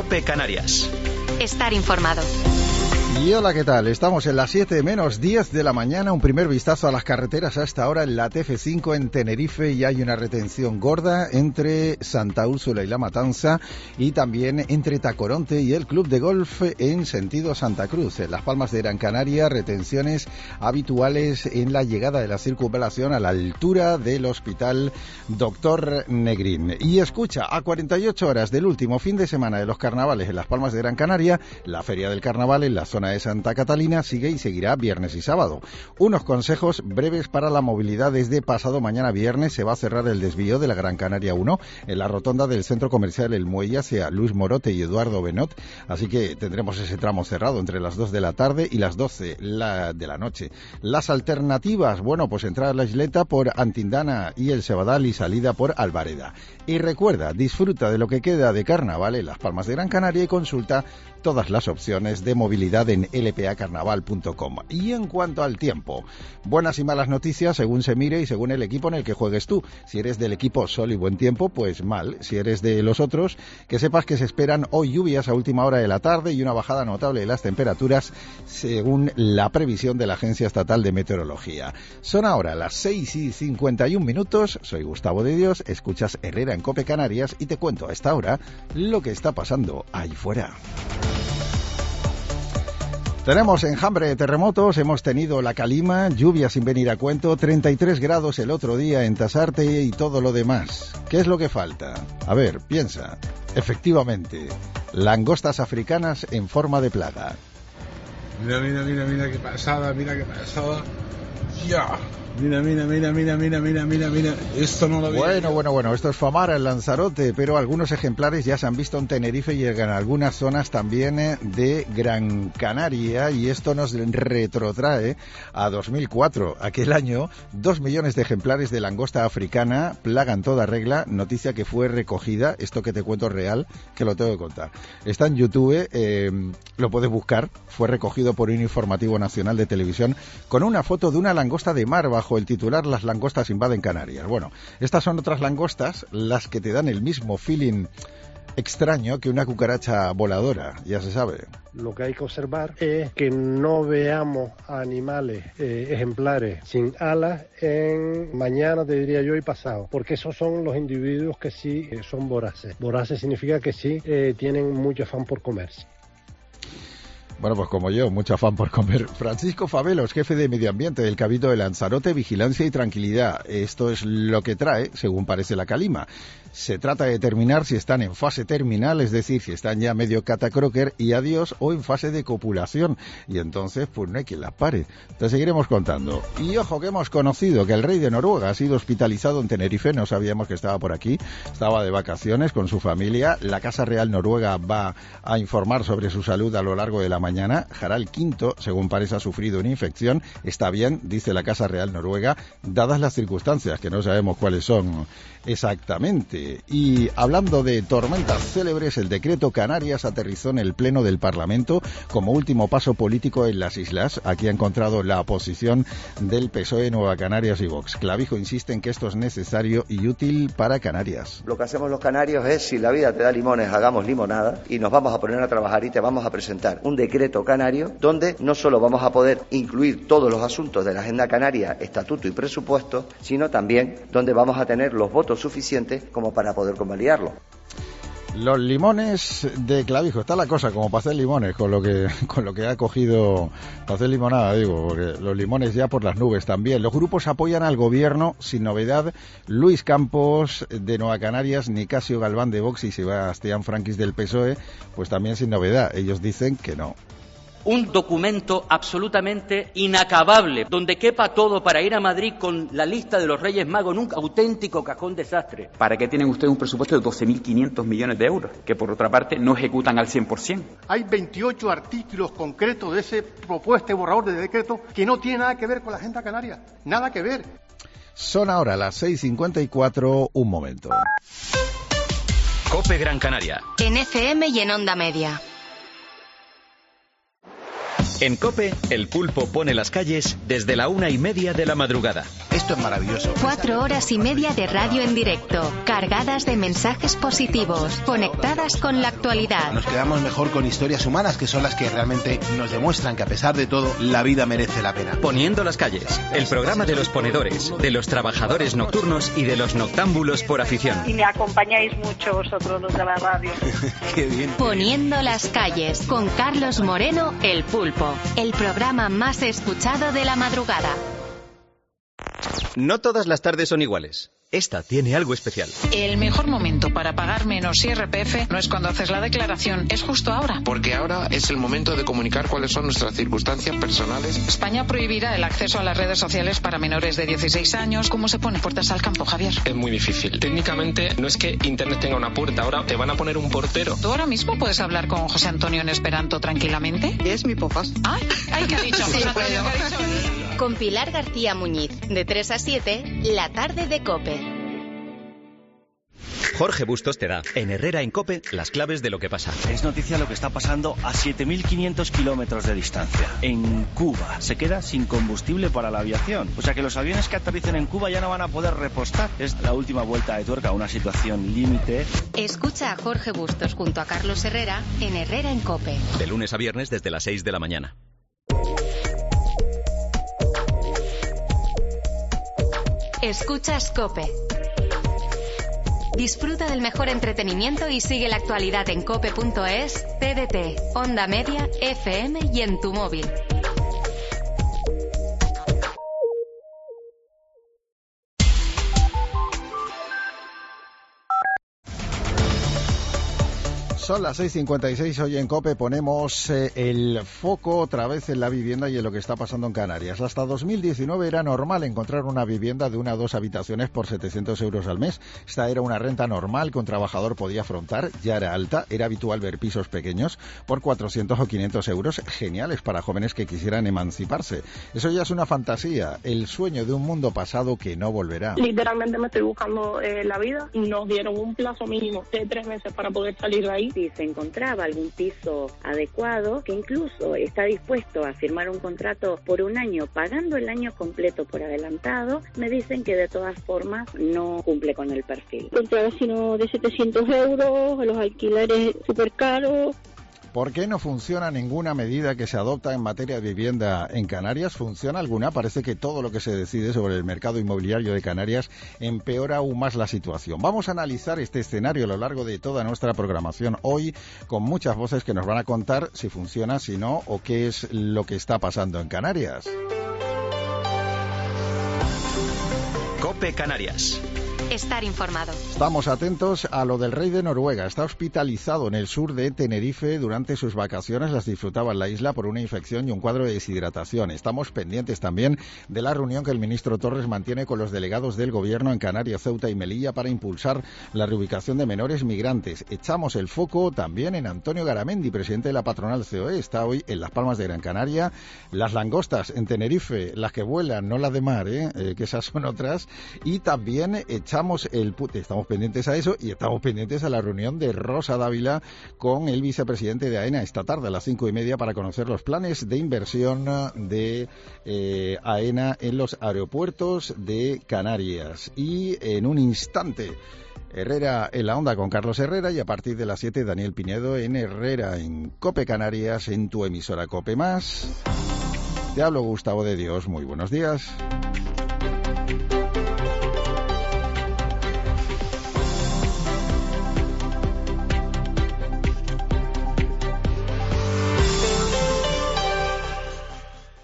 COPE Canarias. Estar informado. Y hola, ¿qué tal? Estamos en las 7 menos 10 de la mañana. Un primer vistazo a las carreteras hasta ahora en la TF5 en Tenerife. Y hay una retención gorda entre Santa Úrsula y La Matanza, y también entre Tacoronte y el Club de Golf en sentido Santa Cruz. En Las Palmas de Gran Canaria, retenciones habituales en la llegada de la circunvalación a la altura del Hospital Dr. Negrín. Y escucha, a 48 horas del último fin de semana de los carnavales en Las Palmas de Gran Canaria, la Feria del Carnaval en la zona de Santa Catalina sigue y seguirá viernes y sábado. Unos consejos breves para la movilidad. Desde pasado mañana viernes se va a cerrar el desvío de la Gran Canaria 1 en la rotonda del centro comercial El Muelle hacia Luis Morote y Eduardo Benot, así que tendremos ese tramo cerrado entre las 2 de la tarde y las 12 de la noche. Las alternativas, bueno, pues entrada a la Isleta por Antindana y el Sebadal y salida por Albareda. Y recuerda, disfruta de lo que queda de carnaval en Las Palmas de Gran Canaria y consulta todas las opciones de movilidad en lpacarnaval.com. Y en cuanto al tiempo, buenas y malas noticias según se mire y según el equipo en el que juegues tú. Si eres del equipo sol y buen tiempo, pues mal. Si eres de los otros, que sepas que se esperan hoy lluvias a última hora de la tarde y una bajada notable de las temperaturas según la previsión de la Agencia Estatal de Meteorología. Son ahora las 6:51. Soy Gustavo de Dios, escuchas Herrera en COPE Canarias y te cuento a esta hora lo que está pasando ahí fuera. Tenemos enjambre de terremotos, hemos tenido la calima, lluvia sin venir a cuento, 33 grados el otro día en Tasarte y todo lo demás. ¿Qué es lo que falta? A ver, piensa. Efectivamente, langostas africanas en forma de plaga. Mira qué pasada, Ya. Mira. Esto no lo vi. Bueno, esto es Famara en Lanzarote, pero algunos ejemplares ya se han visto en Tenerife y en algunas zonas también de Gran Canaria, y esto nos retrotrae a 2004. Aquel año, 2 millones de ejemplares de langosta africana, plaga en toda regla, noticia que fue recogida, esto que te cuento es real, que lo tengo que contar. Está en YouTube, lo puedes buscar, fue recogido por un informativo nacional de televisión con una foto de una langosta de mar bajo el titular "Las langostas invaden Canarias". Bueno, estas son otras langostas, las que te dan el mismo feeling extraño que una cucaracha voladora, ya se sabe. Lo que hay que observar es que no veamos animales, ejemplares sin alas en mañana, te diría yo, y pasado, porque esos son los individuos que sí son voraces. Voraces significa que sí tienen mucho afán por comerse. Bueno, pues como yo, mucho afán por comer. Francisco Favelos, jefe de Medio Ambiente del Cabildo de Lanzarote, vigilancia y tranquilidad. Esto es lo que trae, según parece la calima. Se trata de determinar si están en fase terminal, es decir, si están ya medio catacroker y adiós, o en fase de copulación. Y entonces, pues no hay quien las pare. Te seguiremos contando. Y ojo que hemos conocido que el rey de Noruega ha sido hospitalizado en Tenerife. No sabíamos que estaba por aquí. Estaba de vacaciones con su familia. La Casa Real Noruega va a informar sobre su salud a lo largo de la mañana. Harald V, según parece, ha sufrido una infección. Está bien, dice la Casa Real Noruega, dadas las circunstancias, que no sabemos cuáles son exactamente. Y hablando de tormentas célebres, el decreto Canarias aterrizó en el Pleno del Parlamento como último paso político en las islas. Aquí ha encontrado la oposición del PSOE, Nueva Canarias y Vox. Clavijo insiste en que esto es necesario y útil para Canarias. Lo que hacemos los canarios es, si la vida te da limones, hagamos limonada, y nos vamos a poner a trabajar y te vamos a presentar un decreto canario donde no solo vamos a poder incluir todos los asuntos de la Agenda Canaria, estatuto y presupuesto, sino también donde vamos a tener los votos suficientes como para poder convalidarlo. Los limones de Clavijo, está la cosa como para hacer limones con lo que ha cogido para hacer limonada, digo, porque los limones ya por las nubes también. Los grupos apoyan al gobierno sin novedad. Luis Campos de Nueva Canarias, Nicasio Galván de Vox y Sebastián Franquis del PSOE, pues también sin novedad. Ellos dicen que no. Un documento absolutamente inacabable, donde quepa todo para ir a Madrid con la lista de los Reyes Magos en un auténtico cajón desastre. ¿Para qué tienen ustedes un presupuesto de 12.500 millones de euros, que por otra parte no ejecutan al 100%? Hay 28 artículos concretos de ese propuesta y borrador de decreto que no tiene nada que ver con la Agenda Canaria, nada que ver. Son ahora las 6:54, un momento. COPE Gran Canaria. En FM y en Onda Media. En COPE, el pulpo pone las calles desde la 1:30 de la madrugada. Esto Esto es maravilloso. 4 horas y media de radio en directo, cargadas de mensajes positivos, conectadas con la actualidad. Nos quedamos mejor con historias humanas, que son las que realmente nos demuestran que a pesar de todo, la vida merece la pena. Poniendo las calles, el programa de los ponedores, de los trabajadores nocturnos y de los noctámbulos por afición. Y me acompañáis mucho vosotros los de la radio. Qué bien. Poniendo las calles, con Carlos Moreno, El Pulpo, el programa más escuchado de la madrugada. No todas las tardes son iguales. Esta tiene algo especial. El mejor momento para pagar menos IRPF no es cuando haces la declaración, es justo ahora. Porque ahora es el momento de comunicar cuáles son nuestras circunstancias personales. España prohibirá el acceso a las redes sociales para menores de 16 años. ¿Cómo se pone puertas al campo, Javier? Es muy difícil. Técnicamente no es que Internet tenga una puerta, ahora te van a poner un portero. ¿Tú ahora mismo puedes hablar con José Antonio en esperanto tranquilamente? Es mi papás. Ay, ¿qué ha dicho José Antonio? ¿Qué ha dicho? Con Pilar García Muñiz, de 3 a 7, la tarde de COPE. Jorge Bustos te da, en Herrera en COPE, las claves de lo que pasa. Es noticia lo que está pasando a 7.500 kilómetros de distancia. En Cuba se queda sin combustible para la aviación. O sea que los aviones que aterricen en Cuba ya no van a poder repostar. Es la última vuelta de tuerca, una situación límite. Escucha a Jorge Bustos junto a Carlos Herrera en Herrera en COPE. De lunes a viernes desde las 6 de la mañana. Escuchas COPE. Disfruta del mejor entretenimiento y sigue la actualidad en cope.es, TDT, Onda Media, FM y en tu móvil. Son las 6:56, hoy en COPE ponemos el foco otra vez en la vivienda y en lo que está pasando en Canarias. Hasta 2019 era normal encontrar una vivienda de 1 o 2 habitaciones por 700 euros al mes. Esta era una renta normal que un trabajador podía afrontar, ya era alta. Era habitual ver pisos pequeños por 400 o 500 euros, geniales para jóvenes que quisieran emanciparse. Eso ya es una fantasía, el sueño de un mundo pasado que no volverá. Literalmente me estoy buscando la vida. Nos dieron un plazo mínimo de 3 meses para poder salir de ahí. Si se encontraba algún piso adecuado, que incluso está dispuesto a firmar un contrato por 1 año, pagando el año completo por adelantado, me dicen que de todas formas no cumple con el perfil. Contra vecino de 700 euros, los alquileres súper caros. ¿Por qué no funciona ninguna medida que se adopta en materia de vivienda en Canarias? ¿Funciona alguna? Parece que todo lo que se decide sobre el mercado inmobiliario de Canarias empeora aún más la situación. Vamos a analizar este escenario a lo largo de toda nuestra programación hoy, con muchas voces que nos van a contar si funciona, si no, o qué es lo que está pasando en Canarias. COPE Canarias. Estar informado. Estamos atentos a lo del rey de Noruega. Está hospitalizado en el sur de Tenerife. Durante sus vacaciones las disfrutaba en la isla por una infección y un cuadro de deshidratación. Estamos pendientes también de la reunión que el ministro Torres mantiene con los delegados del gobierno en Canarias, Ceuta y Melilla para impulsar la reubicación de menores migrantes. Echamos el foco también en Antonio Garamendi, presidente de la patronal COE. Está hoy en Las Palmas de Gran Canaria. Las langostas en Tenerife, las que vuelan, no las de mar, que esas son otras. Y también estamos pendientes a eso y estamos pendientes a la reunión de Rosa Dávila con el vicepresidente de AENA esta tarde a las 5:30 para conocer los planes de inversión de AENA en los aeropuertos de Canarias. Y en un instante, Herrera en la Onda con Carlos Herrera, y a partir de las 7 Daniel Pinedo en Herrera en COPE Canarias, en tu emisora COPE+. Te hablo, Gustavo de Dios, muy buenos días.